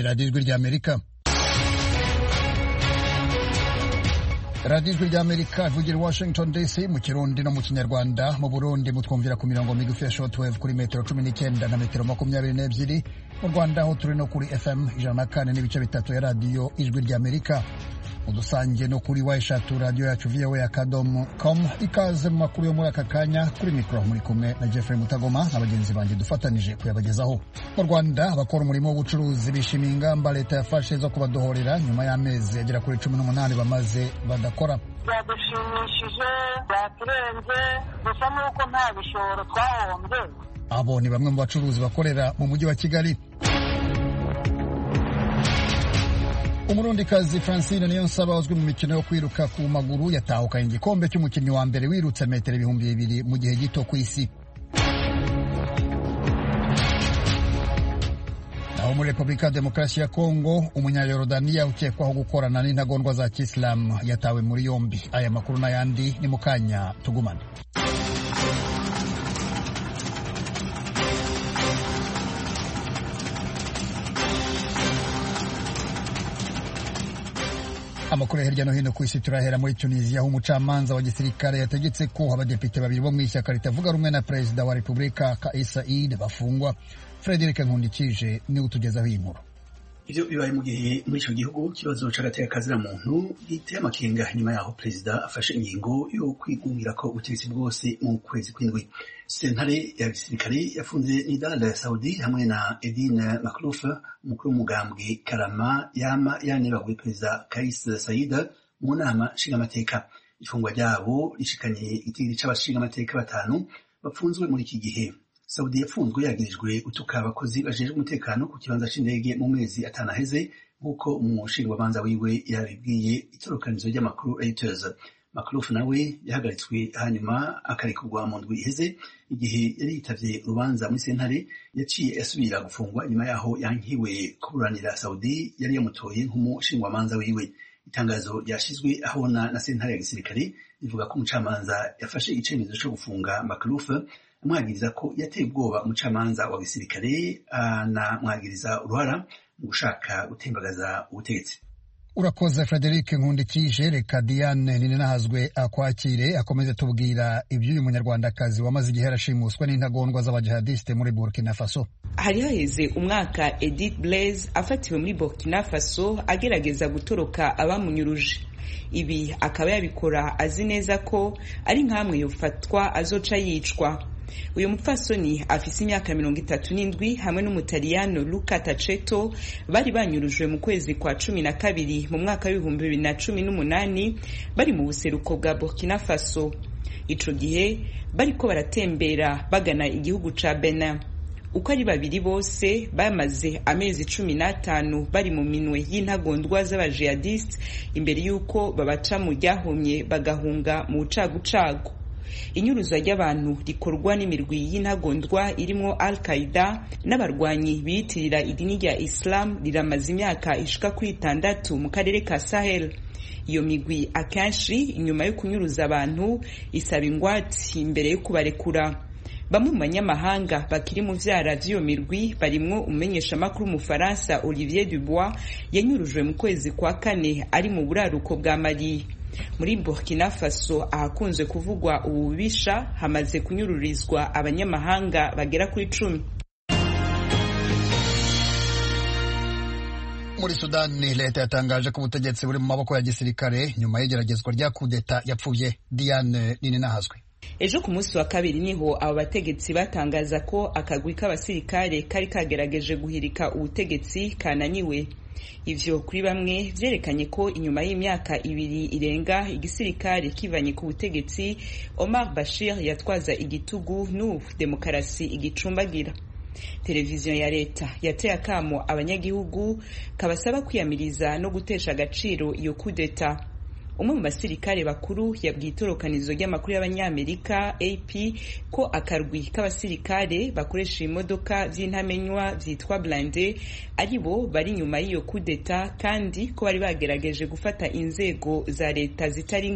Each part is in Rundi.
radiyo ijwi ry'Amerika. radiyo ijwi ry'Amerika ivugira Washington DC mu Kirundi no mu Kinyarwanda. Mu Burundi mutwumvira ku mirongo migufi ya shortwave kuri metero 19 na metero 22. Mu Rwanda aho turi no kuri FM 104 n'ibice bitatu ya radiyo ijwi ry'Amerika. Udusange no kuri wayishatu radio yacu voa.com. Ikaze mu makuru yo muri aka kanya, kuri mikro muri kumwe na Jeffrey Mutagoma n'abagenzi banjye dufatanije kuyabagezaho. Mu Rwanda abakora umurimo w'ubucuruzi bishimiye ingamba leta yafashe zo kubadohorera nyuma y'amezi agera kuri 18 bamaze badakora. Byadushimishije, byaturenze, gusa nuko nta bishoro twahombye. Abo ni bamwe mu bacuruzi bakorera mu mujyi wa Kigali. Umurundikazi Francine Niyonsaba uzwi mu mikino yo kwiruka ku maguru yatahukanye igikombe cy'umukinnyi wa mbere wirutse metero 200 mu gihe gito ku isi. Naho muri Repubulika Demokarasi ya Kongo, Umunyayorodaniya ukekwaho gukorana n'intagondwa za Kisilamu yatawe muri yombi. Aya makuru n'ayandi ni mu kanya, tugumane. Amakuru hirya no hino ku isi turahera muri Tunisia, aho umucamanza wa gisirikare yategetse ko abadepite babiri bo mu ishyaka ritavuga rumwe na perezida wa Repubulika Kais Saied bafungwa. Frederic Nkundikije ni utugezaho iyi nkuru. Ivyo bibaye mu gihe muri ico gihugu kibazo c'agateka kazira muntu giteye amakenga nyuma yaho perezida afashe ingingo yo kwigungira ko ubutegetsi bwose mu kwezi kw'indwi. Sentare ya gisirikare yafunze Nidal Saudi hamwe na Edine Maklouf, umukuru w'umugambwe Karama yama yanebaguye perezida Kais Saied mu nama nshingamateka. Ifungwa ryabo rishikanye igitigiri c'abashingamateka 5 bapfunzwe muri iki gihe. Saudi yafunzwe yagirijwe utuka abakozi bajejwe umutekano ku kibanza c'indege mu mezi atanaheze, nk'uko umushingwamanza wiwe yabibwiye itorokanizo ry'amakuru Reuters. Maklouf nawe yahagaritswe hanyuma akarekurwa mu ndwi iheze igihe yari yitavye urubanza muri sentare. Yaciye asubira gufungwa nyuma yaho yankiwe kuburanira Saudi yari yamutoye nk'umushingwamanza wiwe. Itangazo ryashizwe ahona na sentare ya gisirikare rivuga ko umucamanza yafashe icemezo co gufunga Maklouf, amwagiriza ko yateye ubwoba umucamanza wa gisirikare na mwagiriza uruhara mu gushaka gutembagaza ubutegetsi. Urakoze Frederic Nkundikije. Reka Diane Ninahazwe akwakire akomeze tubwira iby'uyu munyarwandakazi wamaze igihe arashimuswa n'intagondwa z'abajihadiste muri Burkina Faso. Hari haheze umwaka Edith Blaise afatiwe muri Burkina Faso agerageza gutoroka abamunyuruje. Ibi akaba yabikora azi neza ko ari nkamwe yofatwa azoca yicwa. Uyu mupfasoni afise imyaka 37 hamwe n'umutaliyano Luca Taceto bari banyurujwe mu kwezi kwa 12 mu mwaka w'ibihumbi 2018 bari mu buseruko bwa Burkina Faso. Ico gihe bariko baratembera bagana igihugu ca Benin. Uko ari babiri bose bamaze amezi 15 bari mu minwe y'intagondwa z'abajihadiste imbere yuko babaca mu ryahumye bagahunga mu bucagucagu. Inyuruzwa ry'abantu rikorwa n'imirwi y'intagondwa irimo Al-Qaeda n'abarwanyi biyitirira idini rya Islam riramaze imyaka ishika kuri 6 mu karere ka Sahel. Iyo migwi akenshi inyuma yo kunyuruza abantu isaba ingwate imbere yo kubarekura. Bamwe mu banyamahanga bakiri mu vyara vy'iyo mirwi barimwo umenyesha makuru mu Faransa Olivier Dubois yanyurujwe mu kwezi kwa 4 ari mu buraruko bwa Mali. Muri Burkina Faso ahakunze kuvugwa ububisha hamaze kunyururizwa abanyamahanga bagera kuri 10. Muri Sudani leta yatangaje ko ubutegetsi buri mu maboko ya gisirikare nyuma y'igeragezwa rya kudeta yapfuye. Diane Ninahazwe. Ejo ku munsi wa kabiri niho abo bategetsi batangaza ko akagwi k'abasirikare kari kagerageje guhirika ubutegetsi kananiwe. Ivyo kuri bamwe vyerekanye ko inyuma y'imyaka 2 irenga igisirikare kivanye ku butegetsi, Omar Bashir yatwaza igitugu n'ubu demokarasi igicumbagira. Televiziyo ya leta yateye akamo abanyagihugu kabasaba kwiyamiriza no gutesha agaciro iyo kudeta. Umwe mu basirikare bakuru yabwiye itorokanizo ry'amakuru y'abanyamerika AP ko akarwi k'abasirikare bakoresha imodoka vy'intamenywa vyitwa blindé aribo bari nyuma y'iyo kudeta kandi ko bari bagerageje gufata inzego za leta zitari nke.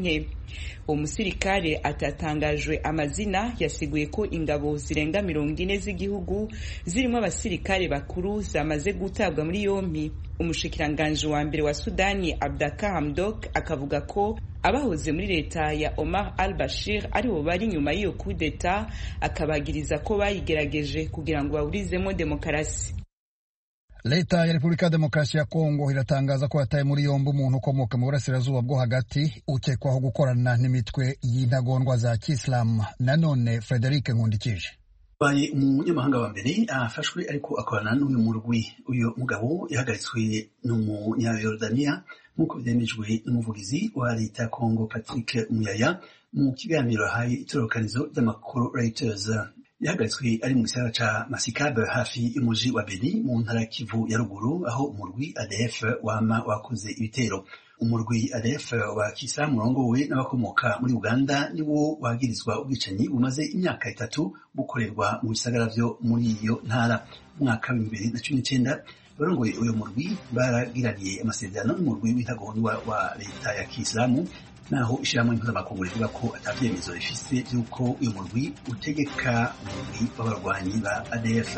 uwo musirikare atatangajwe amazina yasiguye ko ingabo zirenga 40 z'igihugu zirimo abasirikare bakuru zamaze gutabwa muri yompi. Umushikiranganje wa mbere wa Sudani Abdaka Hamdok akavuga ko abahoze muri leta ya Omar al-Bashir aribo bari nyuma y'iyo coup d'etat, akabagiriza ko bayigerageje kugira ngo bawurizemo demokarasi. Leta ya Repubulika ya Demokarasi ya Kongo iratangaza ko yataye muri yombi umuntu ukomoka mu burasirazuba bwo hagati ukekwaho gukorana n'imitwe y'intagondwa za Kisilamu. Nanone Frederic Nkundikije baye umunyamahanga wa mbere afashwe ariko akorana n'uyu murwi. Uyu mugabo yahagaritswe n'umunya-Yordania nk'uko byemejwe n'umuvugizi wa leta ya Kongo Patrick Muyaya mu kiganiro yahaye itororokanizo ry'amakuru Reuters. Yahagaritswe ari mu gisagara ca Masikabe hafi y'umuji wa Beni mu ntara Kivu ya ruguru, aho umurwi ADF wama wakoze ibitero. Umurwi ADF wa Kisilamu urongowe n'abakomoka muri Uganda niwo wagirizwa ubwicanyi bumaze imyaka 3 bukorerwa mu bisagara vyo muri iyo ntara. Mwaka wa 2019 barongoye uyo murwi baragiraniye amasezerano n'umurwi w'intagondwa wa leta ya Kisilamu, naho ishirahamwe mpuzamakungu rivuga ko atavyemezo rifise vy'uko uyu murwi utegeka umurwi w'abarwanyi ba ADF.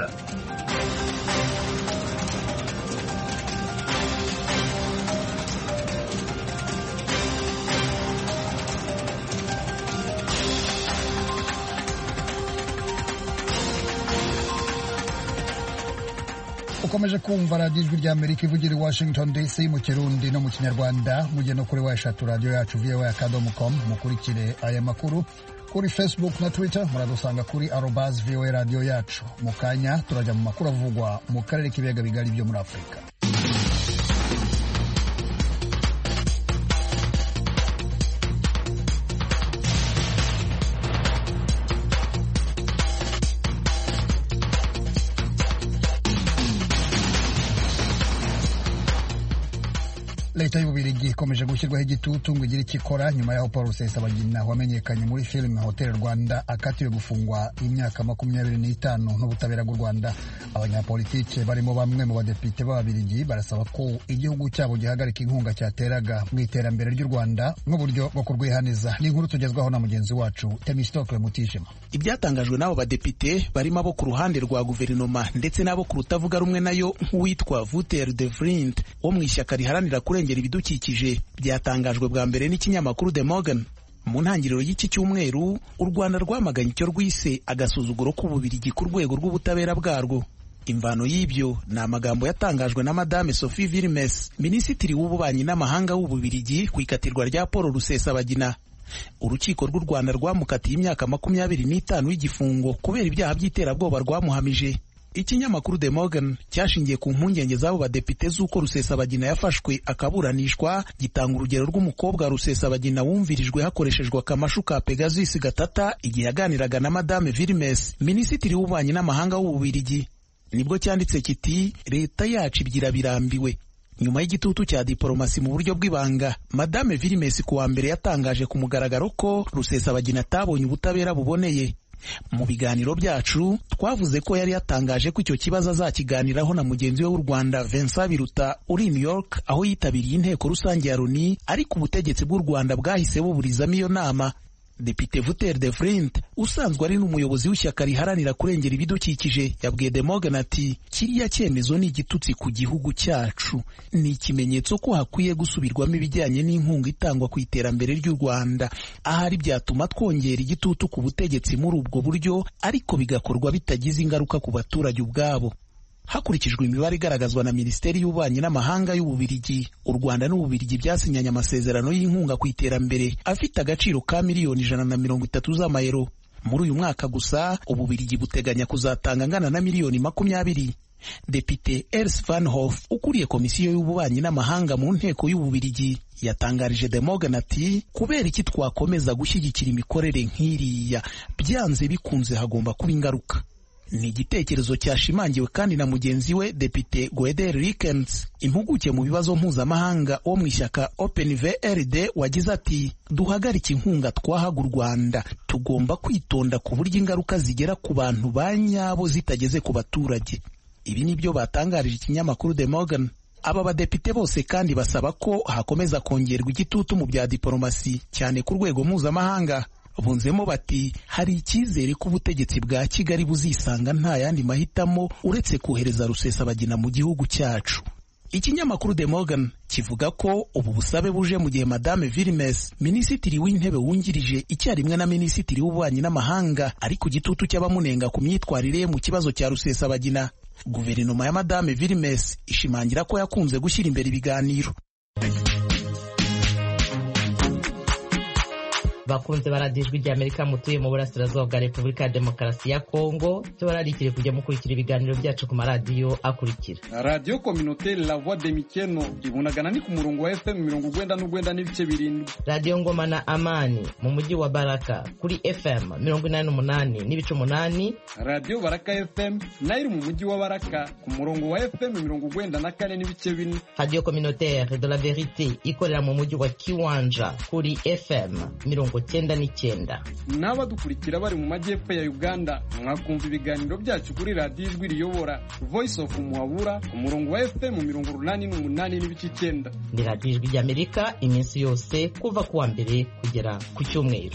ukomeje kumva radiyo ijwi rya Amerika ivugira i Washington DC mu Kirundi no mu Kinyarwanda. Mujye no kuri washatu radiyo yacu voa.com mukurikire aya makuru. Kuri Facebook na Twitter muradusanga kuri @voa radio yacu. Mu kanya turajya mu makuru avugwa mu karere k'ibiyaga bigari byo muri Afurika. Leta y'Ububirigi ikomeje gushyirwaho igitutu ngo igire ikikora nyuma y'aho Paul Rusesabagina wamenyekanye muri filime Hotel Rwanda akatiwe gufungwa imyaka 25 n'ubutabera bw'u Rwanda. Abanyapolitike barimo bamwe mu badepite b'Ababirigi barasaba ko igihugu cyabo gihagarika inkunga cyateraga mu iterambere ry'u Rwanda nk'uburyo bwo kurwihaniza. Ni inkuru tugezwaho na mugenzi wacu Temistokle Mutishima. Ibyatangajwe n'abo badepite barimo abo ku ruhande rwa guverinoma ndetse n'abo ku rutavuga rumwe nayo nk'uwitwa Wouter de Vriend wo mu ishyaka riharanira kurengera ibidukikije, byatangajwe bwa mbere n'ikinyamakuru The Morgan. Mu ntangiriro y'iki cyumweru u Rwanda rwamaganye icyo rwise agasuzuguro k'Ububirigi ku rwego rw'ubutabera bwarwo. Imvano y'ibyo ni amagambo yatangajwe na Madame Sophie Vilmes, minisitiri w'ububanyi n'amahanga w'Ububirigi, ku ikatirwa rya Paul Rusesabagina. Urukiko rw'u Rwanda rwamukatiye imyaka 25 y'igifungo kubera ibyaha by'iterabwoba rwamuhamije. Ikinyamakuru The Morgan cyashingiye ku mpungenge z'abo badepite z'uko Rusesabagina yafashwe akaburanishwa, gitanga urugero rw'umukobwa Rusesabagina wumvirijwe hakoreshejwe akamashu ka Pegasus gatata igihe yaganiraga na Madame Vilmes, minisitiri w'ububanyi n'amahanga w'Ububirigi. Nibwo cyanditse kiti leta yacu ibyira birambiwe. Nyuma y'igitutu cya diplomasi mu buryo bw'ibanga, Madame Vilmes ku wa mbere yatangaje ku mugaragaro ko Rusesabagina atabonye ubutabera buboneye. Mu biganiro byacu twavuze ko yari yatangaje ko icyo kibazo azakiganiraho na mugenzi we w'u Rwanda Vincent Biruta uri New York, aho yitabiriye inteko rusange ya Loni, ariko ubutegetsi bw'u Rwanda bwahise buburizamo iyo nama. Depite Wouter de Vriend usanzwe ari n'umuyobozi w'ishyaka riharanira kurengera ibidukikije yabwiye The Morgan ati kiriya cyemezo ni igitutsi ku gihugu cyacu, ni ikimenyetso ko hakwiye gusubirwamo ibijyanye n'inkunga itangwa ku iterambere ry'u Rwanda. Ahari byatuma twongera igitutu ku butegetsi muri ubwo buryo, ariko bigakorwa bitagize ingaruka ku baturage ubwabo. Hakurikijwe imibare igaragazwa na Minisiteri y'Ububanyi n'Amahanga y'Ububirigi, u Rwanda n'Ububirigi byasinyanye amasezerano y'inkunga ku iterambere afite agaciro ka miliyoni 130 z'amayero. Muri uyu mwaka gusa Ububirigi buteganya kuzatanga angana na miliyoni 20. Depite Ers van Hof ukuriye komisiyo y'ububanyi n'amahanga mu nteko y'Ububirigi yatangarije The Morgan ati kubera iki twakomeza gushyigikira imikorere nk'iriya, byanze bikunze hagomba kuba ingaruka. Ni igitekerezo cyashimangiwe kandi na mugenzi we Depite Gueder Rikens, impuguke mu bibazo mpuzamahanga wo mu ishyaka Open VRD, wagize ati duhagarike inkunga twahaga u Rwanda, tugomba kwitonda ku buryo ingaruka zigera ku bantu ba nyabo zitageze ku baturage. Ibi nibyo batangarije ikinyamakuru The Morgan. Aba badepite bose kandi basaba ko hakomeza kongerwa igitutu mu bya diplomasi cyane ku rwego mpuzamahanga. Bunzemo bati hari icyizere ko ubutegetsi bwa Kigali buzisanga nta yandi mahitamo uretse kohereza Rusesabagina mu gihugu cyacu. Ikinyamakuru The Morgan kivuga ko ubu busabe buje mu gihe Madame Vilmes, minisitiri w'intebe wungirije icyarimwe na minisitiri w'ububanyi n'amahanga, ari ku gitutu cy'abamunenga ku myitwarire mu kibazo cya Rusesabagina. Guverinoma ya Madame Vilmes ishimangira ko yakunze gushyira imbere ibiganiro. Bakunze baradijwe rya Amerika mutuye mu burasirazuba bwa Repubulika ya Demokarasi ya Kongo, tubararikire kujya mukurikira ibiganiro byacu ku maradiyo akurikira: Radio Communautaire La Voix de Mikeno ibunagana ni ku murongo wa FM 99 n'ibice birindwi. Radio Ngoma na Amani mu mujyi wa Baraka kuri FM 88 n'ibice 8. Radio Baraka FM nayo mu mujyi wa Baraka ku murongo wa FM 94 n'ibice 4. Radio Communautaire de la Vérité ikorera mu mujyi wa Kiwanja kuri FM 99. N'abadukurikira bari mu majyepfo ya Uganda mwakumva ibiganiro byacu kuri Radio Ijwi Riyobora Voice of Muhabura ku murongo wa FM 88 n'ibice 9. Ni Radio Ijwi ry'Amerika iminsi yose kuva kuwa mbere kugera ku cyumweru.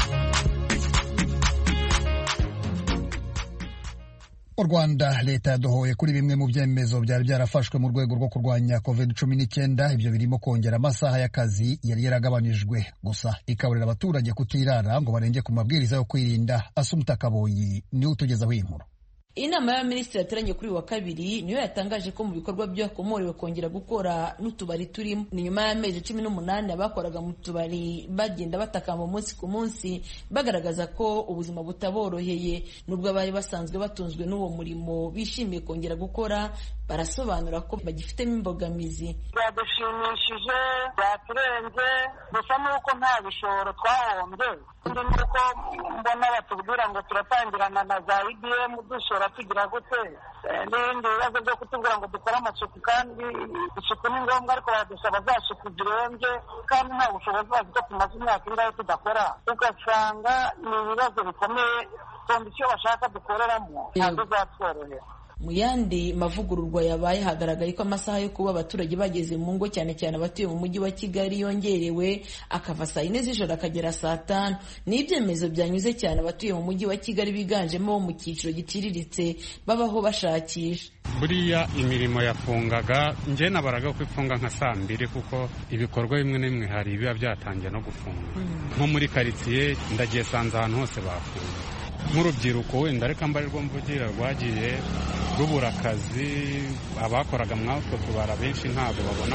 Mu Rwanda leta yadohoye kuri bimwe mu byemezo byari byarafashwe mu rwego rwo kurwanya COVID-19. Ibyo birimo kongera amasaha y'akazi yari yaragabanijwe, gusa ikaburira abaturage kutirara ngo barenge ku mabwiriza yo kwirinda. Asumta Kaboyi niwe utugezaho inkuru. Inama y'abaminisitiri yateranye kuri wa kabiri niyo yatangaje ko mu bikorwa byakomorewe kongera gukora n'utubari turimo. Ni nyuma y'amezi 18 abakoraga mu tubari bagenda batakamba umunsi ku munsi bagaragaza ko ubuzima butaboroheye, nubwo abari basanzwe batunzwe n'uwo murimo bishimiye kongera gukora. Barasobanura ko bagifitemo imbogamizi. Byadushimishije, byaturenze, gusa nuko nta bishoro twahombye. Ndi nuko mbona batubwira ngo turatangirana na za IBM dushora tugira gute, n'ibindi bibazo byo kutubwira ngo dukore amasuku, kandi isuku ni ngombwa, ariko baradusaba za suku zirenze kandi nta bushobozi bazi ko tumaze imyaka ingahe tudakora. Ugasanga ni ibibazo bikomeye, kondisiyo bashaka dukoreramo ntabwo zatworohera. Mu yandi mavugururwa yabaye hagaragaye ko amasaha yo kuba abaturage bageze mu ngo, cyane cyane abatuye mu mujyi wa Kigali, yongerewe akava saa 4 z'ijoro akagera saa 5. Ni ibyemezo byanyuze cyane abatuye mu mujyi wa Kigali biganjemo mu cyiciro giciriritse babaho bashakisha. Buriya imirimo yafungaga, nje nabaraga ko ifunga nka saa 2 kuko ibikorwa bimwe n'imwe hari biba byatangiye no gufunga. Nko muri quartier ndagiye sanze ahantu hose bafunga. Nk'urubyiruko wenda reka mbarirwa mvugira rwagiye rubura akazi, abakoraga mwatwo tubara benshi ntabwo babona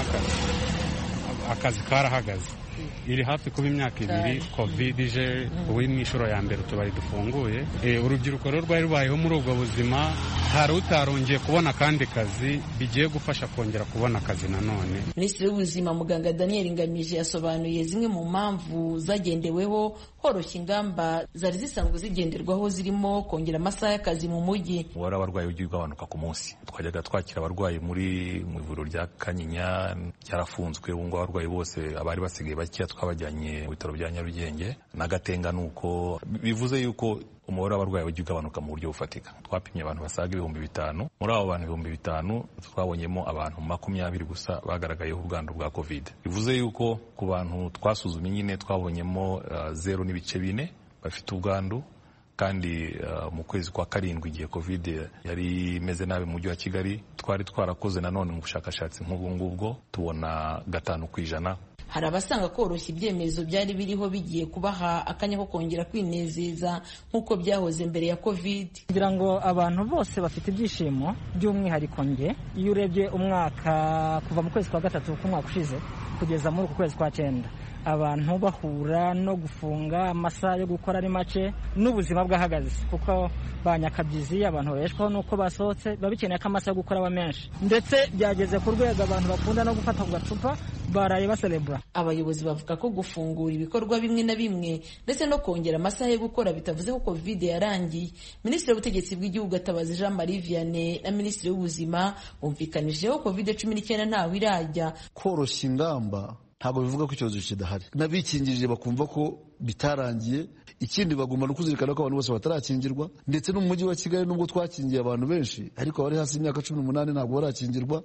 akazi karahagaze. Iri hafi kuba imyaka 2 COVID ije ubu n'ishuro ya mbere tubari dufunguye. Urubyiruko rero rwari rubayeho muri ubwo buzima, hari utarongeye kubona kandi kazi, bigiye gufasha kongera kubona akazi nanone. Minisitiri w'Ubuzima Muganga Daniel Ngamije yasobanuye zimwe mu mpamvu zagendeweho horoshya ingamba zari zisanzwe zigenderwaho, zirimo kongera amasaha y'akazi mu mujyi. Wari abarwayi ugiye ugabanuka ku munsi, twajyaga twakira abarwayi mu ivuriro rya Kanyinya cyarafunzwe, ubu ngo abarwayi bose abari basigaye bakiya twabajyanye mu bitaro bya Nyarugenge na Gatenga. Nuko bivuze yuko umubare w'abarwayi ugiye ugabanuka mu buryo bufatika. Twapimye abantu basaga 5,000, muri abo bantu 5,000 twabonyemo abantu 20 gusa bagaragayeho ubwandu bwa COVID. Bivuze yuko ku bantu twasuzumye nyine twabonyemo 0.4 bafite ubwandu, kandi mu kwezi kwa 7 igihe COVID yari imeze nabi mu mujyi wa Kigali, twari twarakoze nanone mu bushakashatsi nk'ubwo ngubwo tubona 5%. Hari abasanga koroshya ibyemezo byari biriho bigiye kubaha akanya ko kongera kwinezeza nk'uko byahoze mbere ya COVID. Kugira ngo abantu bose bafite ibyishimo, by'umwihariko nge, iyo urebye umwaka kuva mu kwezi kwa 3 k'umwaka ushize kugeza muri uku kwezi kwa 9, abantu bahura no gufunga, amasaha yo gukora ari make, n'ubuzima bwahagaze kuko banyakabyizi abantu babeshwaho nuko basohotse babikeneye ko amasaha yo gukora aba menshi, ndetse byageze ku rwego abantu bakunda no gufata ku gacupa baraye baselebra. Abayobozi bavuga ko gufungura ibikorwa bimwe na bimwe ndetse no kongera amasaha yo gukora bitavuze ko COVID yarangiye. Minisitiri w'Ubutegetsi bw'Igihugu Gatabazi Jean Marie Vianney na Minisitiri w'Ubuzima bumvikanijeho COVID-19 ntawe irajya. Koroshya ingamba ntabwo bivuga ko icyorezo kidahari, n'abikingirije bakumva ko bitarangiye. Ikindi bagomba no kuzirikana ko abantu bose batarakingirwa, ndetse no mu mujyi wa Kigali nubwo twakingiye abantu benshi, ariko abari hasi y'imyaka 18 ntabwo barakingirwa.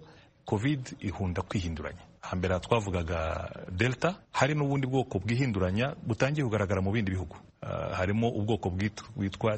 covid ihunda kwihinduranya. Hambere twavugaga delta, hari n'ubundi bwoko bwihinduranya butangiye kugaragara mu bindi bihugu. Harimo ubwoko bwitwa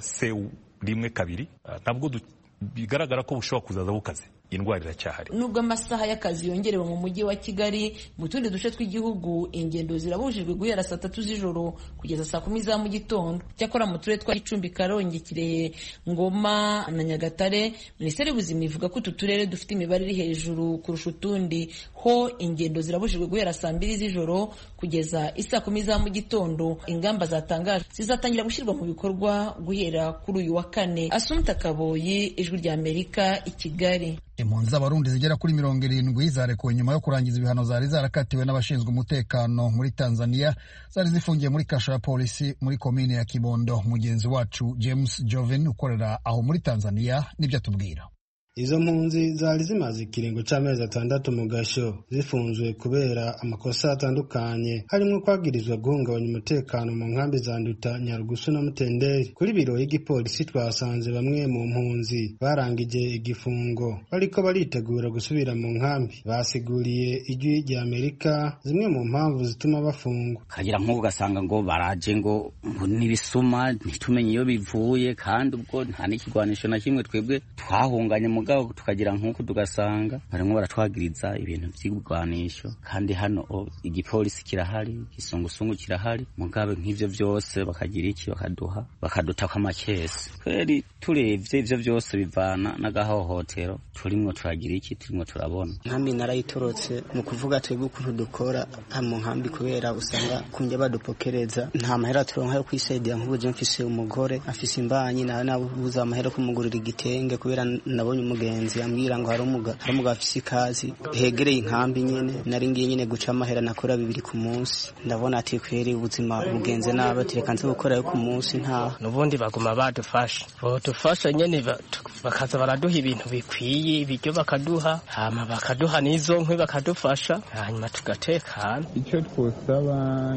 C1-2 nabwo bigaragara ko bushobora kuzaza bukaze. Indwara iracyahari. Nubwo amasaha y'akazi yongerewe mu mujyi wa Kigali, mu tundi duce tw'igihugu ingendo zirabujijwe guhera saa 3 z'ijoro kugeza saa 10 za mu gitondo. Cyakora mu turere twa Gicumbi, Karongi, Kirehe, Ngoma na Nyagatare, Minisiteri y'Ubuzima ivuga ko utu turere dufite imibare iri hejuru kurusha utundi, ho ingendo zirabujijwe guhera saa 2 z'ijoro kugeza saa 10 za mu gitondo. Ingamba zatangaje zizatangira gushyirwa mu bikorwa guhera kuri uyu wa kane. Asumta Kaboyi, Ijwi rya Amerika, i Kigali. Impunzi z'Abarundi zigera kuri 70 zarekuwe nyuma yo kurangiza ibihano zari zarakatiwe n'abashinzwe umutekano muri Tanzania, zari zifungiye muri kasho ya polisi muri komine ya Kibondo. Mugenzi wacu James Joven ukorera aho muri Tanzania nibyo atubwira. Izo mpunzi zari zimaze ikiringo c'amezi 6 mu gasho, zifunzwe kubera amakosa atandukanye, harimo kwagirizwa guhungabanya umutekano mu nkambi za Nduta, Nyarugusu na Mutenderi. Kuri biro y'igipolisi twasanze bamwe mu mpunzi barangije igifungo bariko baritegura gusubira mu nkambi. Basiguriye Ijwi rya Amerika zimwe mu mpamvu zituma bafungwa. Kagira nk'ubu gasanga ngo baraje ngo nibisuma ntitumenye iyo bivuye, kandi ubwo nta n'ikigwanisho na kimwe twebwe twahunganye mugabo tukagira nk'uko tugasanga barimo baratwagiriza ibintu by'ibigwanisho, kandi hano igipolisi kirahari, igisungusungu kirahari, mugabe nk'ivyo byose bakagira iki bakaduta kwa makesi. Kweri turevye ivyo byose bivana n'agahohotero turimwo turagira iki, turimwo turabona. Nkambi narayitorotse mu kuvuga twebwe ukuntu dukora mu nkambi, kubera usanga kunjya badupokereza nta mahera turonka yo kwisaidia. Nk'ubuje mfise umugore afise imbanyi nabuza amahera kumugurira igitenge, kubera nabonye umugenzi ambwira ngo hari umugabo afise ikazi hegereye inkambi nyene. Nari ngiye nyene guca amahera nakora 2 ku munsi, ndabona ati kweri ubuzima bugenze nabi, tireka nze gukora yo ku munsi nta nubundi baguma badufasha nyene bakaza baraduha ibintu bikwiye, ibiryo bakaduha, hama bakaduha n'izo nkwi bakadufasha, hanyuma tugatekana. Icyo twosaba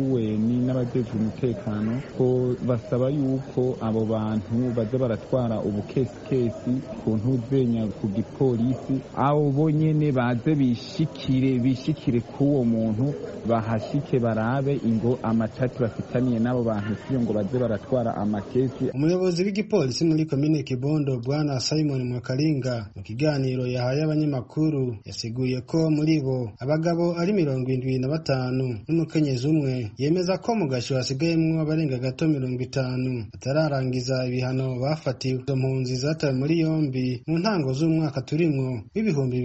UN n'abajejwe umutekano ko basaba yuko abo bantu baza baratwara ubukesi ku ntuzenya ku gipolisi, abo bonyene baze bishikire k'uwo muntu, bahashike barabe ingo amatati bafitaniye n'abo bantu, siyo ngo baze baratwara amakesi. Umuyobozi w'igipolisi muri komine Kibondo Bwana Simon Mwakalinga mu kiganiro yahaye abanyamakuru yasiguye ko muri bo abagabo ari 75 n'umukenyezi umwe. Yemeza ko mu gasho hasigayemwo abarenga gato 50 batararangiza ibihano bafatiwe. Izo mpunzi zatawe muri yombi mu ntango z'umwaka turimwo w'ibihumbi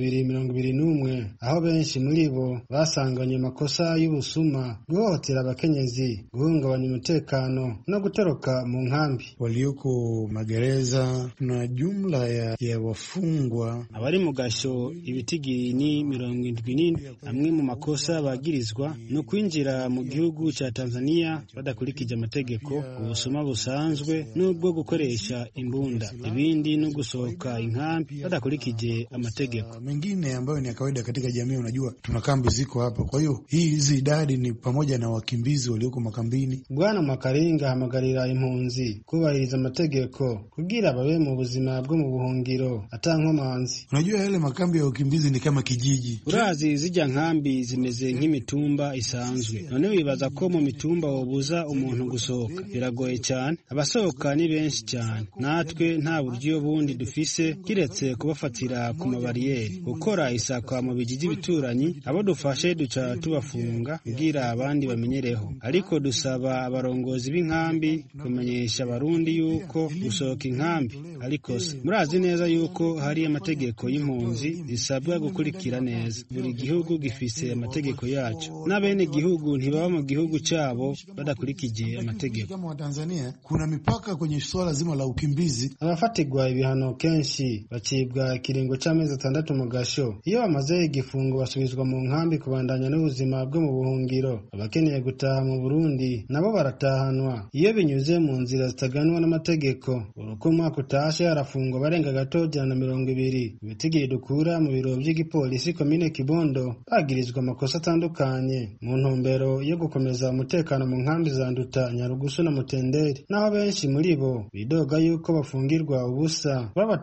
2021, aho benshi muri bo basanganye makosa y'ubusuma, guhohotera abakenyezi, guhungabanya umutekano no gutoroka mu nkambi. Walioko magereza na jumla ya wafungwa abari mu gasho ibitigiri ni 70. Amwe mu makosa bagirizwa no kwinjira mu gihugu ca Tanzania badakurikije amategeko, ubusuma busanzwe n'ubwo gukoresha imbunda, ibindi no gusohoka inkambi badakurikije amategeko. Mengine ambayo ni ya kawaida katika jamii. Unajua tuna kambi ziko hapa, kwa hiyo hizi idadi ni pamoja na wakimbizi walioko makambini. Bwana Makaringa hamagarira impunzi kubahiriza amategeko kugira babe mu buzima bwo mu buhungiro atankomanzi. Unajua yale makambi ya ukimbizi ni kama kijiji. Urazi zijya nkambi zimeze nk'imitumba isanzwe, none wibaza ko mu mitumba wobuza umuntu gusohoka? Biragoye cyane, abasohoka ni benshi cyane. Natwe nta buryo bundi dufise kiretse kubafatira ku mabariyeri, gukora isakwa mu bijiji bituranyi, abo dufashe duca tubafunga kugira abandi bamenyereho. Ariko dusaba abarongozi b'inkambi kumenyesha abarundi yuko gusohoka inkambi ariko se. Murazi neza yuko hari amategeko y'impunzi zisabwa gukurikira neza. Buri gihugu gifise amategeko yaco, n'abene gihugu ntibaba mu gihugu cyabo badakurikije amategeko. Kama wa Tanzania kuna mipaka kwenye swala zima la ukimbizi. Abafatirwa ibihano kenshi bacibwa ikiringo c'amezi 6 mu gasho. Iyo bamaze igifungo basubizwa mu nkambi kubandanya n'ubuzima bwo mu buhungiro. Abakeneye gutaha mu Burundi nabo baratahanwa iyo binyuze mu nzira zitaganwa n'amategeko. Uko umwaka utashe harafungwa barenga gato 120. Ibitigiri dukura mu biro by'igipolisi komine Kibondo bagirizwa amakosa atandukanye mu ntumbero yo gukomeza umutekano mu nkambi za Nduta, Nyarugusu na Mutenderi, naho benshi muri bo bidoga yuko bafungirwa ubusa babatinyisha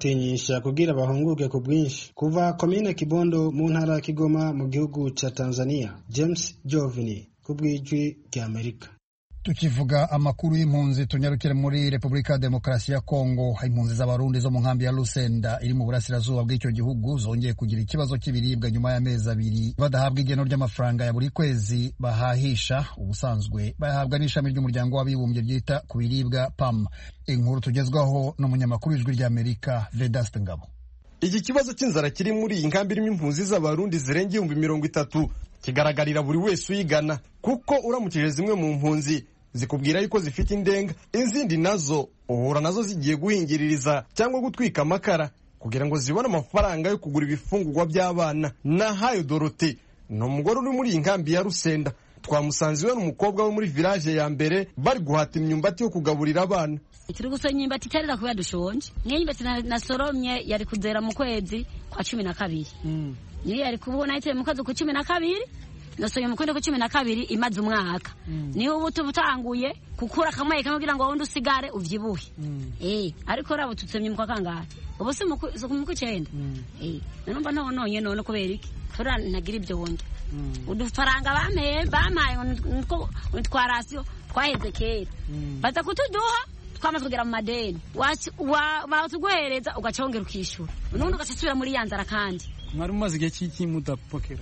barabashimisha kugira bahunguke ku bwinshi. Kuva komine Kibondo mu ntara ya Kigoma mu gihugu ca Tanzania, James Jovini ku bw'ijwi ry'Amerika. Tukivuga amakuru y'impunzi tunyarukire muri Repubulika ya Demokarasi ya Kongo. Impunzi z'abarundi zo mu nkambi ya Lusenda iri mu burasirazuba bw'icyo gihugu zongeye kugira ikibazo cy'ibiribwa nyuma y'amezi abiri badahabwa igeno ry'amafaranga ya buri kwezi bahahisha. Ubusanzwe bayahabwa n'ishami ry'umuryango w'abibumbye ryita ku biribwa PAM. Inkuru tugezwaho n'umunyamakuru w'ijwi ry'Amerika Vedaste Ngabo. Iki kibazo cy'inzara kiri muri iyi nkambi irimo impunzi z'abarundi zirenga 30,000 kigaragarira buri wese uyigana, kuko uramukije zimwe mu mpunzi zikubwira yuko zifite indenga, izindi nazo uhura nazo zigiye guhingiririza cyangwa gutwika amakara kugira ngo zibone amafaranga yo kugura ibifungurwa by'abana. Nahayo Dorote ni umugore uri muri iyi nkambi ya Rusenda. Twamusanze iwe n'umukobwa wo muri village ya mbere bari guhata imyumbati yo kugaburira abana. Turi gusoma imyumbati itarera kubera dushonje. Niyo imyumbati nasoromye yari kuzera mu kwezi kwa 12. Niyo yari kubona ite mu kwezi kwa 12. Nasoye mu kwezi kwa 12 imaze umwaka. Niho ubuto butanguye kukura kamwe kugira ngo wundi usigare uvyibuhe. Ariko rabo tutsemye mu kangahe. Ubu se mu kwicenda. Nanumva nonye none kubera iki? Tura nagira ibyo wundi. Udufaranga bamaye ngo twarasiyo twaheze kera. Baza kutuduha twamaze kugera mu madeni. Watugwereza ugacongera ukishura. Nundi ugacisubira muri yanzara kandi. Mwari mumaze igihe cy'iki mudapokera?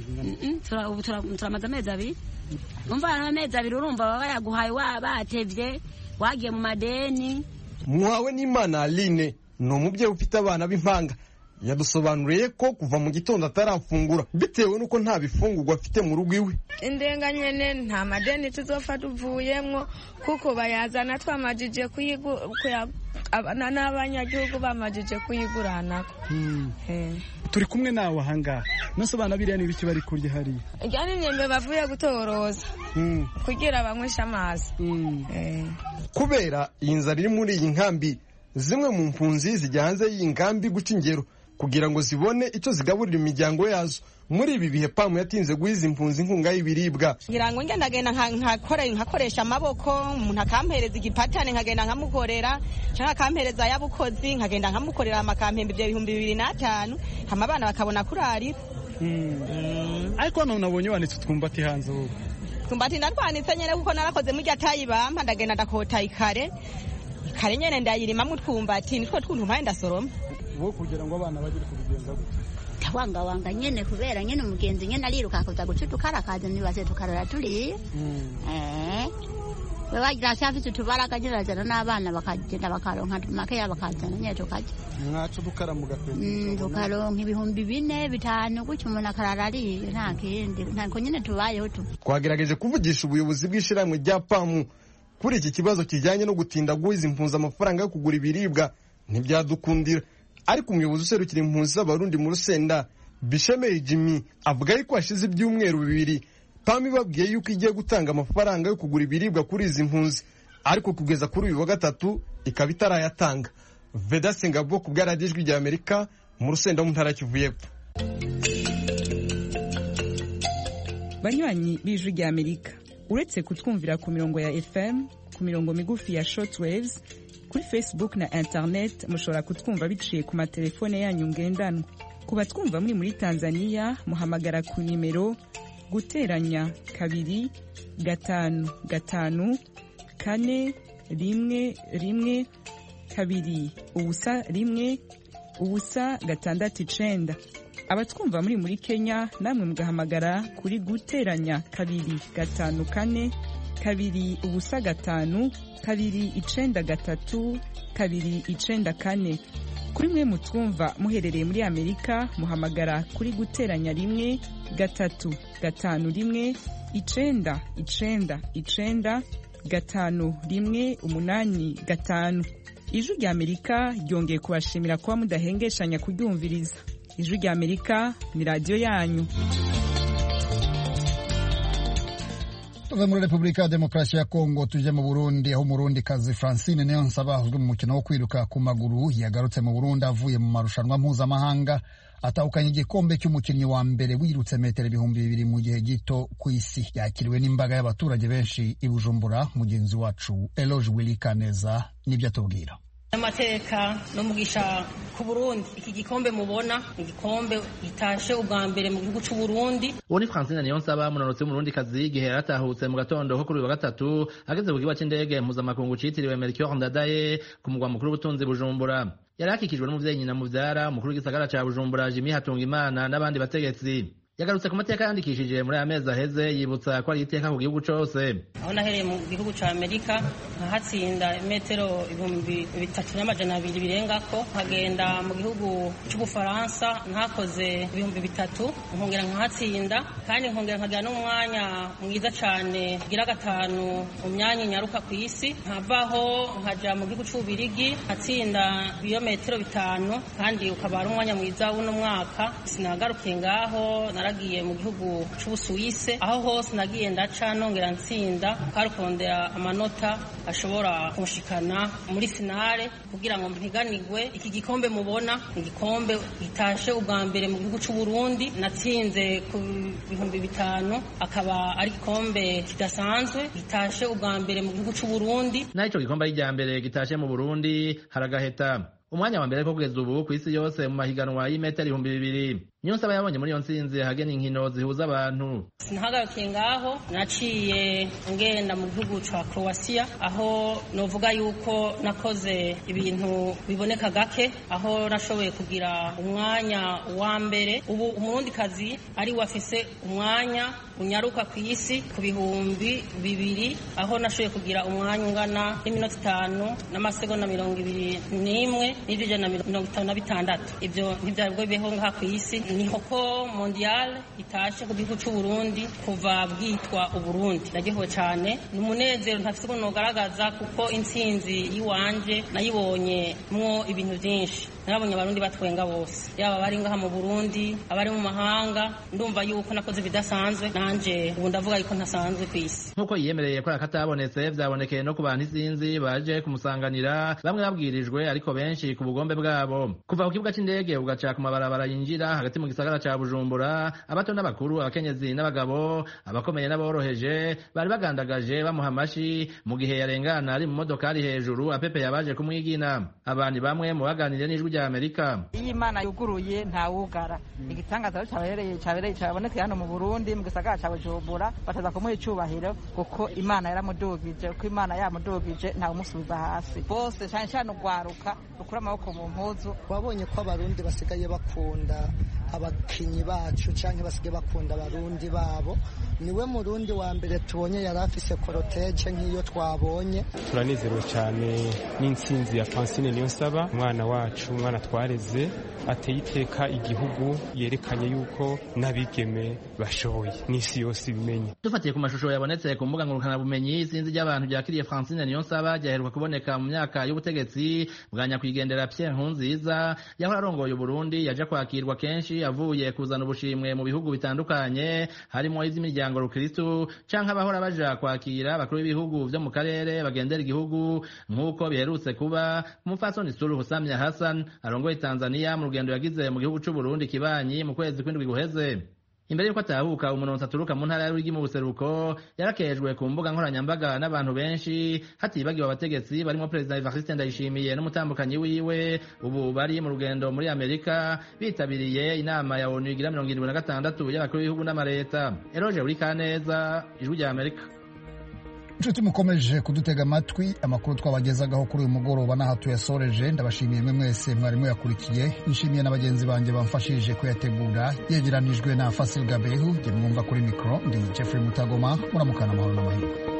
Turamaze amezi abiri. Umva amezi abiri urumva baba yaguhaye wabatevye wagiye mu madeni. Muhawe n'Imana Aline ni umubyeyi ufite abana b'impanga. Yadusobanuriye ko kuva mu gitondo atarafungura bitewe nuko nta bifungurwa afite mu rugo iwe. Indenga nyene nta madeni tuzofata uvuyemwo kuko bayazana twamajije abana n'abanyagihugu bamajije kuyiguranako. Turi kumwe nawe ahangaha nose bana biriya ni biki bari kurya hariya? Ijyane nyembe bavuye gutoroza kugira banywesha amazi. Kubera iyi nzara iri muri iyi nkambi, zimwe mu mpunzi zijya hanze y'iyi nkambi guca ingero kugira ngo zibone icyo zigaburira imiryango yazo. Muri ibi bihe PAM yatinze guhiza impunzi inkunga y'ibiribwa. Ngira ngo ngenda nkakoresha amaboko, umuntu akampereza igipatane nkagenda nkamukorera, cyangwa akampereza y'abukozi nkagenda nkamukorera amakampembe ibyo 2005 hama abana bakabona kurarira. Ariko hano nabonye wanitse twumbati hanze ubu. Twumbati ndarwanitse nyene kuko narakoze muri gataayi bampa ndagenda ndakota ikare nyene ndayirima mu twumbati nitwo twuntu mpaye ndasoroma. Wo kugira ngo abana bagire kubigenza gute? Wanga nyene kubera nyene umugenzi nyene ariruka kuza guca tukarakaza nibaze tukarara turi. We wagira cyafite tubaraga nyirajana n'abana bakagenda bakaronka makeya bakazana nyene tukaje. Mwacu dukara mu gatwe. Tukaronka 4,000 5,000 gutyo umuntu akarara ari nta kindi ntabwo nyene tubayeho tu. Twagerageje kuvugisha ubuyobozi bw'ishiramwe rya PAM kuri iki kibazo kijyanye no gutinda guhiza impunzi amafaranga yo kugura ibiribwa ntibyadukundira. Ariko umuyobozi userukira impunzi z'abarundi mu Rusenda Bishemeye Jimmy avuga yuko hashize ibyumweru 2 PAM ibabwiye yuko igiye gutanga amafaranga yo kugura ibiribwa kuri izi mpunzi, ariko kugeza kuri uyu wa gatatu ikaba itarayatanga. Vedaste Ngabo ku bwa Radio Ijwi ry'Amerika mu Rusenda mu ntara Kivu y'Epfo. Banywanyi b'Ijwi ry'Amerika, uretse kutwumvira ku mirongo ya FM, ku mirongo migufi ya shortwaves, kuri Facebook na internet mushobora kutwumva biciye ku matelefone yanyu ngendanwa. Kuba twumva muri Tanzania muhamagara ku nimero guteranya 2 5 5 4 1 1 2 ubusa 1 ubusa 6 abatwumva muri Kenya namwe mugahamagara kuri guteranya 2 5 4 2 ubusa 5 2 9 3 2 9 kuri mwe mutwumva muherereye muri Amerika muhamagara kuri guteranya 1 3 5 1 9 9 9 5 1 8 5. Ijwi ry'Amerika ryongeye kubashimira kuba mudahengeshanya kuryumviriza. Ijwi ry'Amerika ni radio yanyu. Tuve muri Repubulika ya Demokarasi ya Kongo tuje mu Burundi, aho Umurundikazi Francine Niyonsaba uzwi mu mukino wo kwiruka ku maguru yagarutse mu Burundi avuye mu marushanwa mpuzamahanga, atahukanye igikombe cy'umukinnyi wa mbere wirutse metero 2,000 mu gihe gito ku isi. Yakiriwe n'imbaga y'abaturage benshi i Bujumbura. Mugenzi wacu Eloge Willy Kaneza nibyo atubwira. n'amateka n'umugisha ku Burundi. Iki gikombe mubona igikombe gitashe ubwa mbere mu gihugu c'u Burundi. Uwo ni Francine Niyonsaba, munonotsi w'umurundi kazi, igihe yaratahutse mu gatondo ko kuri uyu wa gatatu ageze ku kibuga c'indege mpuzamakungu citiriwe Melchior Ndadaye ku mugwa mukuru w'ubutunzi Bujumbura. Yari akikijwe n'umuvyeyi nyina muvyara, umukuru w'igisagara ca Bujumbura Jimmy Hatungimana n'abandi bategetsi. Yagarutse ku mateka yandikishije muri aya mezi aheze, yibutsa ko ari iteka ku gihugu cose. Aho nahereye mu gihugu ca Amerika nkahatsinda metero 3,200 birengako, nkagenda mu gihugu c'Ubufaransa ntakoze 3,000, nkongera nkahatsinda kandi nkongera nkagira n'umwanya mwiza cane gira gatanu mu myanya nyaruka ku isi, nkavaho nkaja mu gihugu c'Ubirigi nkatsinda ibirometero 5 kandi ukaba ari umwanya mwiza w'uno mwaka. Sinagarukiye ngaho, naragiye mu gihugu c'Ubusuwise, aho hose nagiye ndaca nongera ntsinda karukondera amanota ashobora kunshikana muri finale kugira ngo mpiganirwe iki gikombe mubona. Igikombe gitashe ubwa mbere mu gihugu c'u Burundi, natsinze ku 5,000, akaba ari igikombe kidasanzwe gitashe ubwa mbere mu gihugu c'u Burundi. N'ico gikombe ari mbere gitashe mu Burundi haragaheta. Umwanya wa mbere ko kugeza ubu ku isi yose mu mahiganwa y'imetero 2,000. Niyonsaba yabonye muri iyo ntsinzi hagena inkino zihuza abantu. Sinahagarukiye ngaho, naciye ngenda mu gihugu ca Croatia, aho novuga yuko nakoze ibintu biboneka gake, aho nashoboye kugira umwanya wa mbere. Ubu umurundi kazi ari wafise umwanya unyaruka ku isi ku 2,000, aho nashoboye kugira umwanya ungana n'iminota 5 n'amasegonda 21 n'ijana 56. Ivyo ntivyari bwo bibeho ngaha ku isi. Niho ko mondial itashe ku gihugu c'u Burundi kuva bwitwa Uburundi. Ndagihowe cane, n'umunezero ntafise ko nogaragaza kuko intsinzi yiwanje nayibonye mwo ibintu vyinshi. Narabonye abarundi batwenga bose, yaba bari ngaha mu Burundi, abari mu mahanga. Ndumva yuko nakoze bidasanzwe, nanje ubu ndavuga yuko ntasanzwe kw'isi. Nkuko yiyemereye ko akatabonetse, vyabonekeye no ku bantu isinzi baje kumusanganira, bamwe babwirijwe ariko benshi ku bugombe bwabo. Kuva ku kibuga c'indege ugaca ku mabarabara yinjira hagati mu gisagara ca Bujumbura, abato n'abakuru, abakenyezi n'abagabo, abakomeye n'aboroheje bari bagandagaje bamuha amashi mu gihe yarengana ari mu modokari hejuru apepeye abaje kumwigina. Abandi bamwe mu baganiriye n'ijwi rya Amerika. Iyi Imana yuguruye ntawugara. Igitangaza cabereye cabonekeye hano mu Burundi mu gisagara ca Bujumbura, bataza kumuha icubahiro kuko Imana yaramudugije, kuko Imana yamudugije ntawe umusubiza hasi. Bose cyane cyane ugwaruka rukura amaboko mu mpuzu. Wabonye ko abarundi basigaye bakunda abakinyi bacu canke basigaye bakunda abarundi babo. Niwe murundi wa mbere tubonye yari afise koroteje nk'iyo twabonye. Turanezerewe cyane n'intsinzi ya Francine Niyonsaba, umwana wacu, umwana twareze, ateye iteka igihugu, yerekanye yuko n'abigeme bashoboye n'isi yose ibimenye. Dufatiye ku mashusho yabonetse ku mbuga ngurukana bumenyi, isinzi ry'abantu ryakiriye Francine Niyonsaba ryaheruka kuboneka mu myaka y'ubutegetsi bwa nyakwigendera Pierre Nkurunziza, yahora arongoye Uburundi, yaje kwakirwa kenshi avuye kuzana ubushimwe mu bihugu bitandukanye, harimo iz'imiryango rukristu canke abahora baja kwakira abakuru b'ibihugu vyo mu karere bagendera igihugu, nk'uko biherutse kuba umupfasoni Suluhu Samia Hassan arongoye Tanzania mu rugendo yagize mu gihugu c'u Burundi kibanyi mu kwezi kw'indwi guheze. Imbere yuko atahuka, umunonotsi aturuka mu ntara y'Uruyigi mu buseruko yarakejwe ku mbuga nkoranyambaga n'abantu benshi, hatibagiwe abategetsi barimo Perezida Evariste Ndayishimiye n'umutambukanyi wiwe, ubu bari mu rugendo muri Amerika bitabiriye inama ya ONU igira 76 y'abakuru b'ibihugu n'amareta. Eroje Urikaneza, Ijwi rya Amerika. Inshuti mukomeje kudutega amatwi, amakuru twabagezagaho kuri uyu mugoroba n'aha tuyasoreje. Ndabashimiye mwe mwese mwarimu yakurikiye, nishimiye n'abagenzi banjye bamfashije kuyategura. Yegeranijwe na Fasil Gabehu, jye mwumva kuri mikro ndi Jeffrey Mutagoma. Muramukana amahoro n'amahirwe.